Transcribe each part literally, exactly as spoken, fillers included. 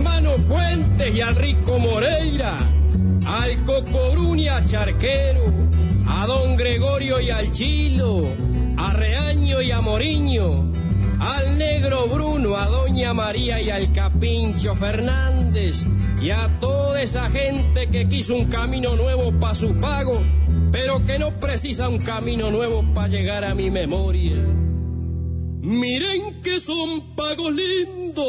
hermano Fuentes y al rico Moreira, al Cocobruni, a Charquero, a don Gregorio y al Chilo, a Reaño y a Moriño, al negro Bruno, a doña María y al Capincho Fernández, y a toda esa gente que quiso un camino nuevo para su pago, pero que no precisa un camino nuevo para llegar a mi memoria. Miren que son pagos lindos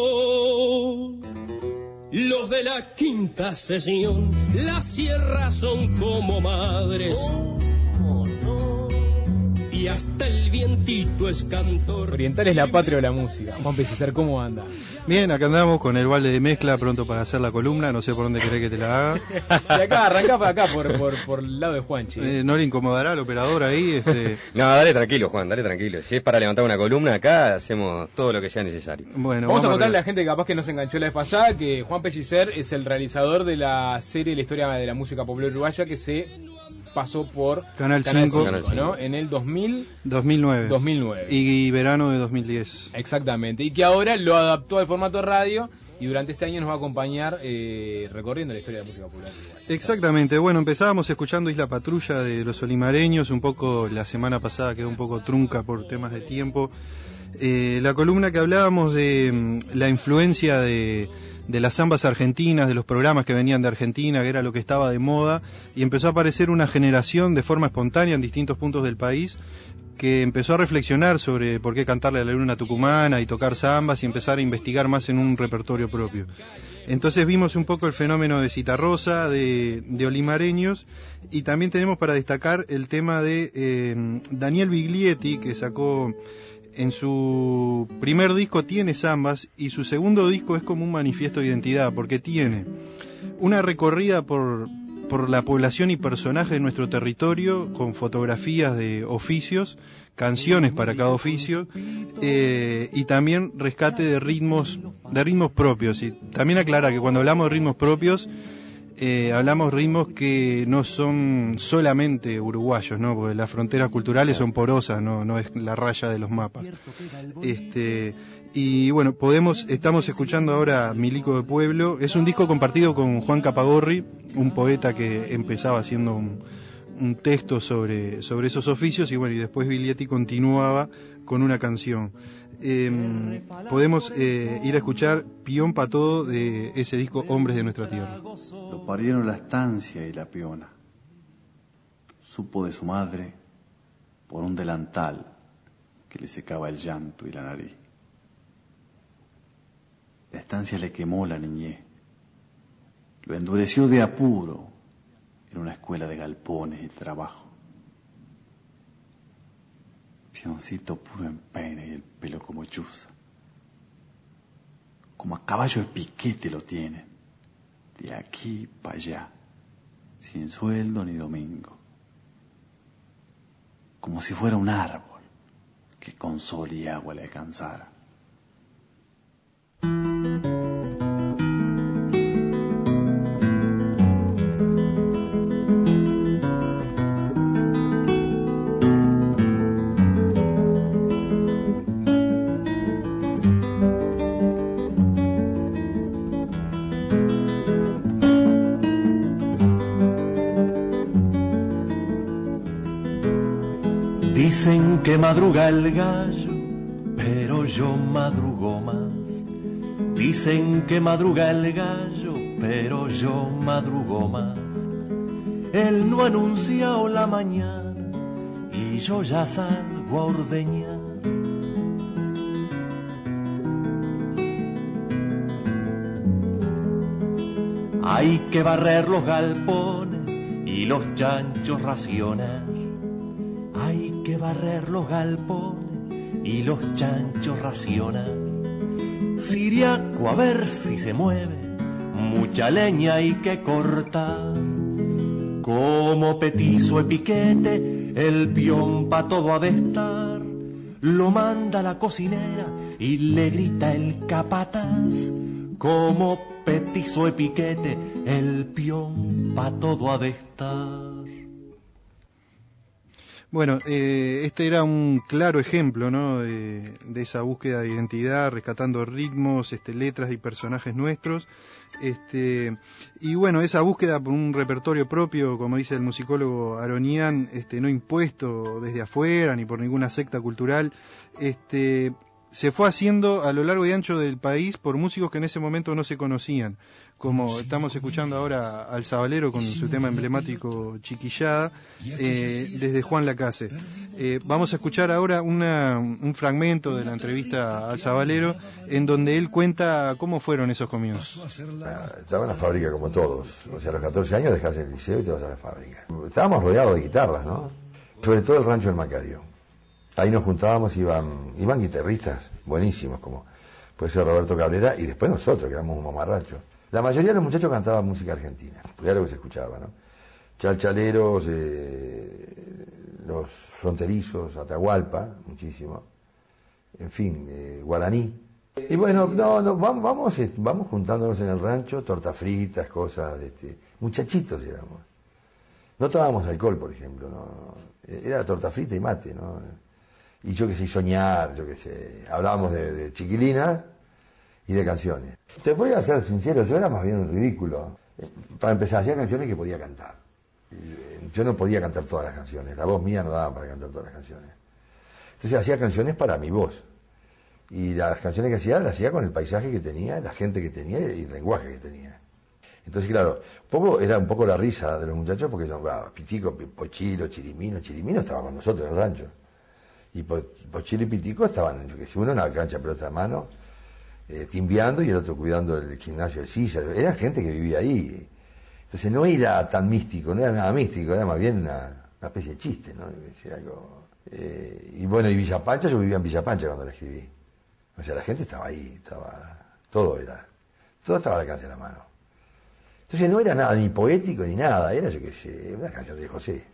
los de la quinta sesión, las sierras son como madres. Y hasta el vientito es cantor. Oriental es la patria de la música. Juan Pellicer, ¿cómo anda? Bien, acá andamos con el balde de mezcla pronto para hacer la columna. No sé por dónde querés que te la haga. De acá, arrancá para acá, por, por, por el lado de Juanchi. Eh, ¿No le incomodará al operador ahí? Este... No, dale tranquilo, Juan, dale tranquilo. Si es para levantar una columna, acá hacemos todo lo que sea necesario. Bueno, vamos, vamos a contarle a a la gente que capaz que no se enganchó la vez pasada que Juan Pellicer es el realizador de la serie La historia de la música popular uruguaya que se pasó por Canal cinco, ¿no? En el dos mil... dos mil nueve. dos mil nueve. Y verano de dos mil diez. Exactamente. Y que ahora lo adaptó al formato radio y durante este año nos va a acompañar eh, recorriendo la historia de la música popular uruguaya. Exactamente. Bueno, empezábamos escuchando Isla Patrulla de los Olimareños. Un poco, la semana pasada quedó un poco trunca por temas de tiempo. Eh, la columna que hablábamos de mm, la influencia de... de las zambas argentinas, de los programas que venían de Argentina, que era lo que estaba de moda, y empezó a aparecer una generación de forma espontánea en distintos puntos del país que empezó a reflexionar sobre por qué cantarle a la luna tucumana y tocar zambas y empezar a investigar más en un repertorio propio. Entonces vimos un poco el fenómeno de Citarrosa, de, de Olimareños, y también tenemos para destacar el tema de eh, Daniel Biglietti, que sacó... En su primer disco tiene zambas y su segundo disco es como un manifiesto de identidad, porque tiene una recorrida por, por la población y personajes de nuestro territorio, con fotografías de oficios, canciones para cada oficio, eh, y también rescate de ritmos, de ritmos propios. Y también aclara que cuando hablamos de ritmos propios, Eh, hablamos ritmos que no son solamente uruguayos, ¿no? Porque las fronteras culturales son porosas, no, no es la raya de los mapas. Este, y bueno, podemos, estamos escuchando ahora Milico de Pueblo. Es un disco compartido con Juan Capagorri, un poeta que empezaba haciendo un, un texto sobre, sobre esos oficios, y bueno, y después Biglietti continuaba con una canción. Eh, podemos eh, ir a escuchar Pion pa' todo de ese disco Hombres de Nuestra Tierra. Lo parieron la estancia y la piona. Supo de su madre por un delantal que le secaba el llanto y la nariz. La estancia le quemó la niñez, lo endureció de apuro en una escuela de galpones y trabajo. Pioncito puro en peine y el pelo como chuza. Como a caballo de piquete lo tienen, de aquí para allá, sin sueldo ni domingo. Como si fuera un árbol que con sol y agua le alcanzara. Dicen que madruga el gallo, pero yo madrugo más. Dicen que madruga el gallo, pero yo madrugo más. Él no ha anunciado la mañana y yo ya salgo a ordeñar. Hay que barrer los galpones y los chanchos racionar. Hay que barrer los galpones y los chanchos racionar. Siriaco, a ver si se mueve, mucha leña hay que cortar. Como petizo el piquete, el pión pa' todo ha de estar. Lo manda la cocinera y le grita el capataz. Como petizo el piquete, el pión pa' todo ha de estar. Bueno, eh, este era un claro ejemplo, ¿no? de, de esa búsqueda de identidad, rescatando ritmos, este, letras y personajes nuestros. Este, y bueno, esa búsqueda por un repertorio propio, como dice el musicólogo Aronian, este, no impuesto desde afuera ni por ninguna secta cultural, este, se fue haciendo a lo largo y ancho del país por músicos que en ese momento no se conocían, como estamos escuchando ahora al Sabalero con su tema emblemático Chiquillada, eh, desde Juan Lacase. Eh, vamos a escuchar ahora una, un fragmento de la entrevista al Sabalero en donde él cuenta cómo fueron esos comienzos. Estaba en la fábrica como todos, o sea, a los catorce años dejas el liceo y te vas a la fábrica. Estábamos rodeados de guitarras, ¿no? Sobre todo el rancho del Macario. Ahí nos juntábamos, iban, iban guitarristas buenísimos, como puede ser Roberto Cabrera, y después nosotros, que éramos un mamarracho. La mayoría de los muchachos cantaban música argentina, porque era lo que se escuchaba, ¿no? Chalchaleros, eh, los fronterizos, Atahualpa, muchísimo, en fin, eh, guaraní. Y bueno, no, no, vamos, vamos, vamos juntándonos en el rancho, tortas fritas, cosas, este, muchachitos éramos. No tomábamos alcohol, por ejemplo, no, era torta frita y mate, ¿no? Y yo que sé, soñar, yo que sé, hablábamos de, de chiquilinas y de canciones. Te voy a ser sincero, yo era más bien un ridículo. Para empezar, hacía canciones que podía cantar. Yo no podía cantar todas las canciones, la voz mía no daba para cantar todas las canciones. Entonces hacía canciones para mi voz. Y las canciones que hacía, las hacía con el paisaje que tenía, la gente que tenía y el lenguaje que tenía. Entonces, claro, poco era un poco la risa de los muchachos porque son, ah, Pitico, Pochilo, Chirimino, Chirimino estaba con nosotros en el rancho. Y Pochilo y Pitico estaban, yo que sé, uno en la cancha pelota de mano, eh, timbeando, y el otro cuidando el gimnasio del Silla. Era gente que vivía ahí. Entonces no era tan místico, no era nada místico, era más bien una, una especie de chiste, ¿no? Decía algo, eh, y bueno, y Villa Pancha, yo vivía en Villa Pancha cuando la escribí. O sea, la gente estaba ahí, estaba, todo era, todo estaba al alcance de la mano. Entonces no era nada ni poético ni nada, era, yo qué sé, una canción de José.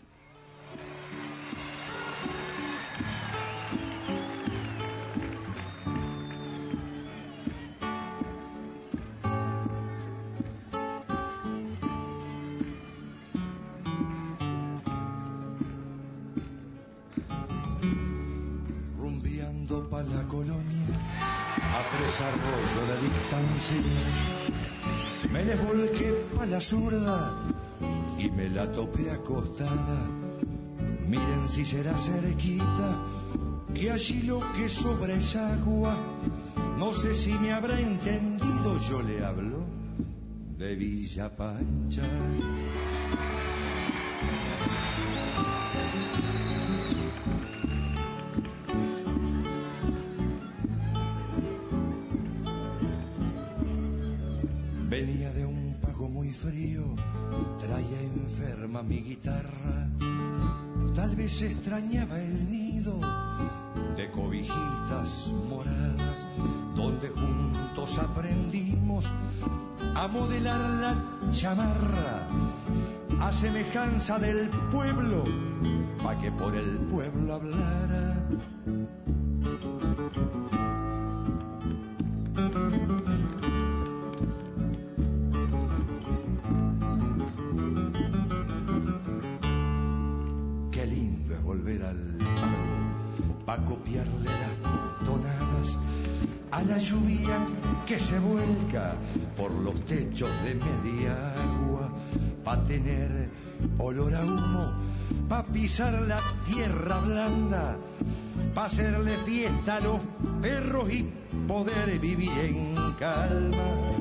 Rumbeando pa' la colonia, a tres arroyos de distancia, me les volqué pa' la zurda y me la topé acostada. Miren si será cerquita, que allí lo que sobra es agua. No sé si me habrá entendido, yo le hablo de Villa Pancha. Venía de un pago muy frío, traía enferma mi guitarra. Tal vez extrañaba el nido de cobijitas moradas, donde juntos aprendimos a modelar la chamarra, a semejanza del pueblo, pa' que por el pueblo hablara. Pa' copiarle las tonadas a la lluvia que se vuelca por los techos de media agua, pa' tener olor a humo, pa' pisar la tierra blanda, pa' hacerle fiesta a los perros y poder vivir en calma.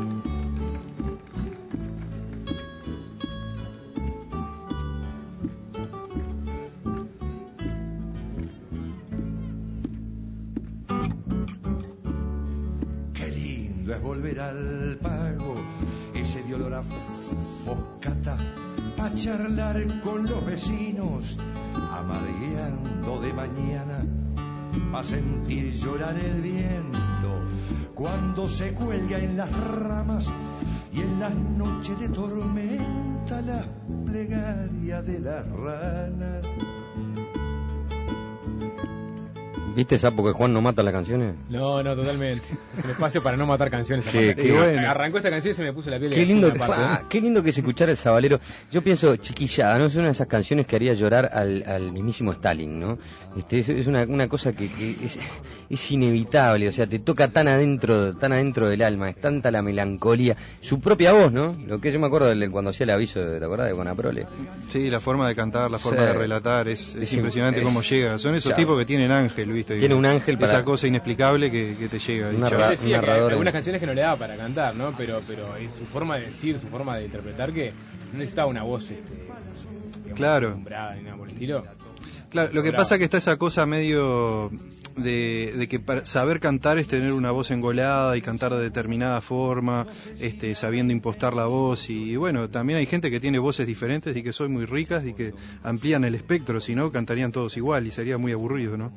Es volver al pago, ese de olor a foscata, pa' charlar con los vecinos, amargueando de mañana, pa' sentir llorar el viento cuando se cuelga en las ramas, y en las noches de tormenta la plegaria de las ranas. ¿Viste, Sapo, que Juan no mata las canciones? No, no, totalmente. Es un espacio para no matar canciones. Sí, qué bueno. Arrancó esta canción y se me puso la piel de Qué lindo, gallina, que, ah, qué lindo que es escuchar el Sabalero. Yo pienso, Chiquillada, ¿no? Es una de esas canciones que haría llorar al, al mismísimo Stalin, ¿no? Este, es, es una, una cosa que, que es, es inevitable, o sea, te toca tan adentro, tan adentro del alma, es tanta la melancolía. Su propia voz, ¿no? Lo que yo me acuerdo de cuando hacía el aviso, ¿te acordás de Bonaprole? Sí, la forma de cantar, la forma sí. de relatar, es, es, es impresionante es, cómo llega. Son esos chao. tipos que tienen ángel, ¿viste? Tiene un ángel para... Esa cosa inexplicable que, que te llega. Una ra- decía que hay algunas canciones que no le daba para cantar, ¿no? Pero pero es su forma de decir, su forma de interpretar, que no necesitaba una voz este, digamos, claro. ni nada por el estilo. Claro, lo que pasa es que está esa cosa medio de, de que para saber cantar es tener una voz engolada y cantar de determinada forma, este, sabiendo impostar la voz. Y bueno, también hay gente que tiene voces diferentes y que son muy ricas y que amplían el espectro, si no cantarían todos igual y sería muy aburrido, ¿no?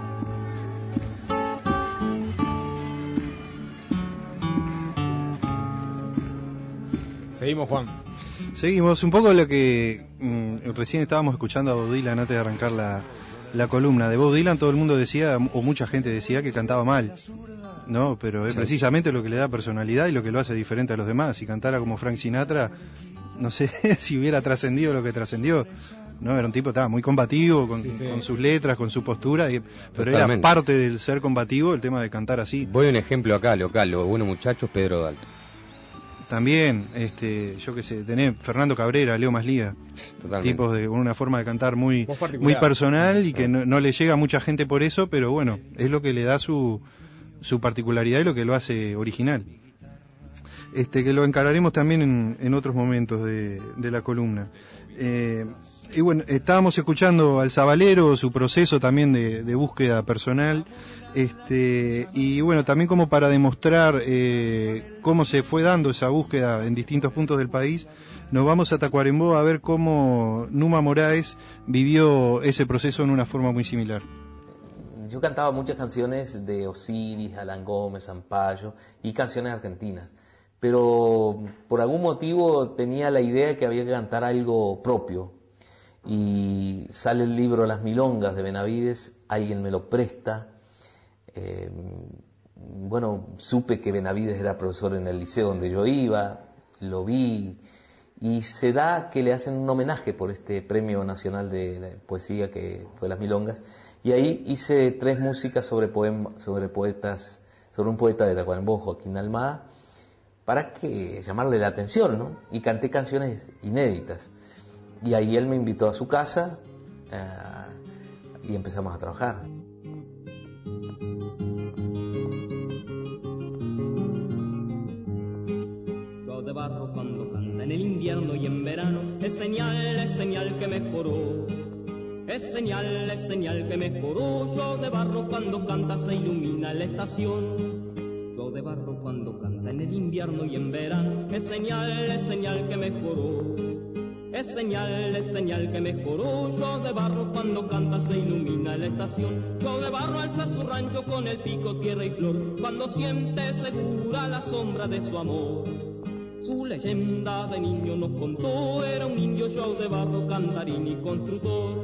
Seguimos, Juan. Seguimos un poco lo que mmm, recién estábamos escuchando a Bob Dylan antes de arrancar la, la columna. De Bob Dylan todo el mundo decía, o mucha gente decía, que cantaba mal, ¿no? Pero es sí. precisamente lo que le da personalidad y lo que lo hace diferente a los demás. Si cantara como Frank Sinatra, no sé si hubiera trascendido lo que trascendió. No, era un tipo estaba muy combativo con, sí, sí. con sus letras, con su postura, y, pero Totalmente. Era parte del ser combativo el tema de cantar así. Voy a un ejemplo acá, local, los buenos muchachos, Pedro Dalto. También, este, yo qué sé, tenés Fernando Cabrera, Leo Maslía, Totalmente. Tipos de con una forma de cantar muy muy personal y que no, no le llega a mucha gente por eso, pero bueno, es lo que le da su su particularidad y lo que lo hace original. Este, que lo encararemos también en, en otros momentos de, de la columna. Eh, y bueno, estábamos escuchando al Sabalero, su proceso también de, de búsqueda personal. Este, y bueno, también como para demostrar eh, cómo se fue dando esa búsqueda en distintos puntos del país, nos vamos a Tacuarembó a ver cómo Numa Moraes vivió ese proceso en una forma muy similar. Yo cantaba muchas canciones de Osiris, Alan Gómez, Zampayo y canciones argentinas, pero por algún motivo tenía la idea de que había que cantar algo propio, y sale el libro Las Milongas de Benavides, alguien me lo presta. Eh, bueno, supe que Benavides era profesor en el liceo donde yo iba, lo vi, y se da que le hacen un homenaje por este Premio Nacional de, de Poesía que fue Las Milongas, y ahí hice tres músicas sobre poema, sobre poetas, sobre un poeta de Tacuarembó, Joaquín Almada, para que llamarle la atención, ¿no? Y canté canciones inéditas, y ahí él me invitó a su casa uh, y empezamos a trabajar. De barro cuando canta en el invierno y en verano, es señal, es señal que mejoró. Es señal, es señal que mejoró. Yo de barro cuando canta se ilumina la estación. Yo de barro cuando canta en el invierno y en verano, es señal, es señal que mejoró. Es señal, es señal que mejoró. Yo de barro cuando canta se ilumina la estación. Yo de barro alza su rancho con el pico, tierra y flor, cuando siente segura la sombra de su amor. Su leyenda de niño nos contó, era un indio Joao de barro, cantarín y constructor.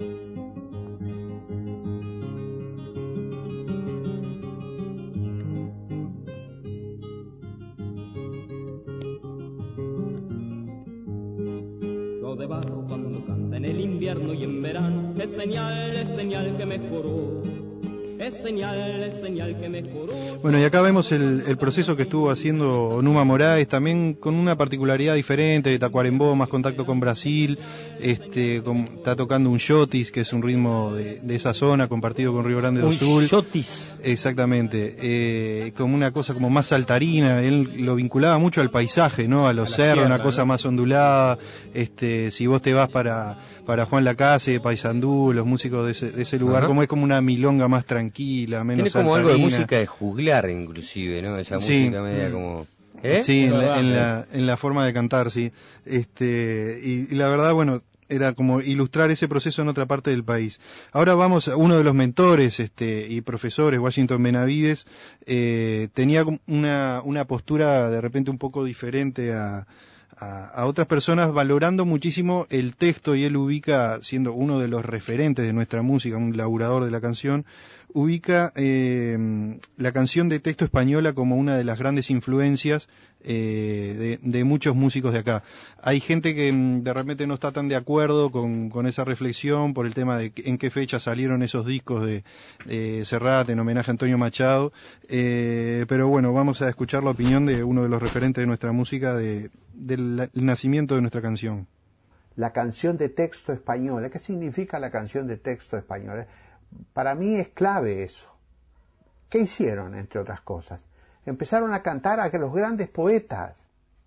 Joao de barro cuando canta en el invierno y en verano, es señal, es señal que mejoró. Es señal, es señal que mejoró. Bueno, y acá vemos el, el proceso que estuvo haciendo Numa Moraes, también con una particularidad diferente de Tacuarembó, más contacto con Brasil, este, con, está tocando un yotis, que es un ritmo de, de esa zona, compartido con Río Grande do Sul. Un yotis. Exactamente, eh, como una cosa como más saltarina, él lo vinculaba mucho al paisaje, ¿no? A los a cerros, sierra, una cosa ¿no? más ondulada. Este, si vos te vas para, para Juan Lacase, Paysandú, los músicos de ese, de ese lugar, Ajá. como es como una milonga más tranquila, menos Tiene como saltarina. Algo de música de juglar inclusive, ¿no? Esa sí. música media como... ¿Eh? Sí, en la, en, la, en la forma de cantar, sí. Este, y, y la verdad, bueno, era como ilustrar ese proceso en otra parte del país. Ahora vamos a uno de los mentores este, y profesores, Washington Benavides, eh, tenía una, una postura de repente un poco diferente a... A, a otras personas, valorando muchísimo el texto, y él ubica, siendo uno de los referentes de nuestra música, un laburador de la canción, ubica eh, la canción de texto española como una de las grandes influencias eh, de, de muchos músicos de acá. Hay gente que mm, de repente no está tan de acuerdo con, con esa reflexión por el tema de en qué fecha salieron esos discos de, de Serrat en homenaje a Antonio Machado, eh, pero bueno, vamos a escuchar la opinión de uno de los referentes de nuestra música de, del nacimiento de nuestra canción. La canción de texto española. ¿Qué significa la canción de texto española? Para mí es clave eso. ¿Qué hicieron, entre otras cosas? Empezaron a cantar a los grandes poetas.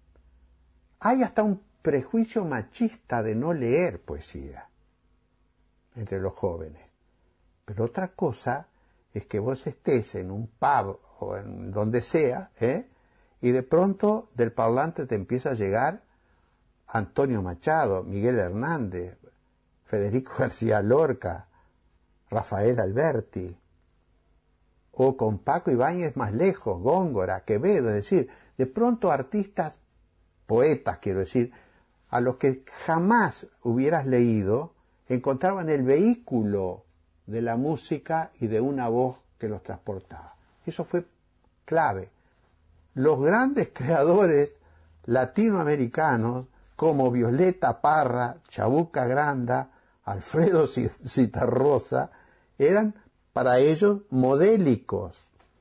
Hay hasta un prejuicio machista de no leer poesía entre los jóvenes. Pero otra cosa es que vos estés en un pub o en donde sea, ¿eh? y de pronto del parlante te empieza a llegar Antonio Machado, Miguel Hernández, Federico García Lorca, Rafael Alberti, o con Paco Ibáñez más lejos, Góngora, Quevedo, es decir, de pronto artistas, poetas quiero decir, a los que jamás hubieras leído, encontraban el vehículo de la música y de una voz que los transportaba. Eso fue clave. Los grandes creadores latinoamericanos, como Violeta Parra, Chabuca Granda, Alfredo Zitarrosa, eran para ellos modélicos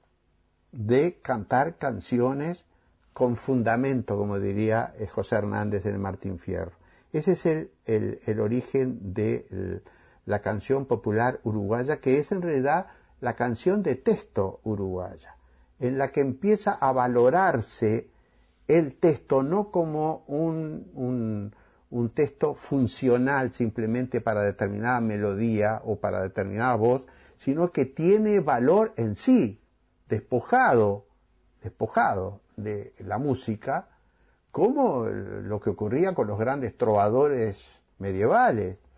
de cantar canciones con fundamento, como diría José Hernández en el Martín Fierro. Ese es el, el, el origen de el, la canción popular uruguaya, que es en realidad la canción de texto uruguaya, en la que empieza a valorarse el texto no como un, un, un texto funcional simplemente para determinada melodía o para determinada voz, sino que tiene valor en sí, despojado, despojado de la música, como lo que ocurría con los grandes trovadores medievales.